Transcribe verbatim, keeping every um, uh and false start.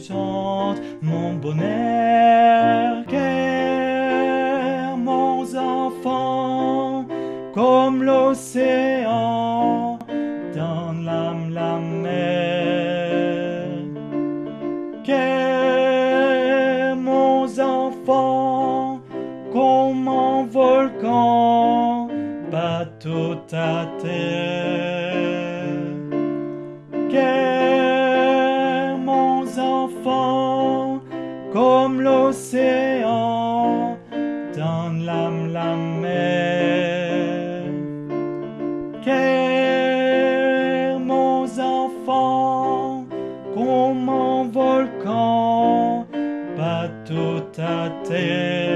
chante mon bonheur. Car mon enfant, comme l'océan dans l'âme la mer. Car mon enfant, comme un volcan, bat toute à terre. Car mon enfant, comme l'océan dans l'âme la mer. Car mon enfant, comme un volcan, bat toute à terre.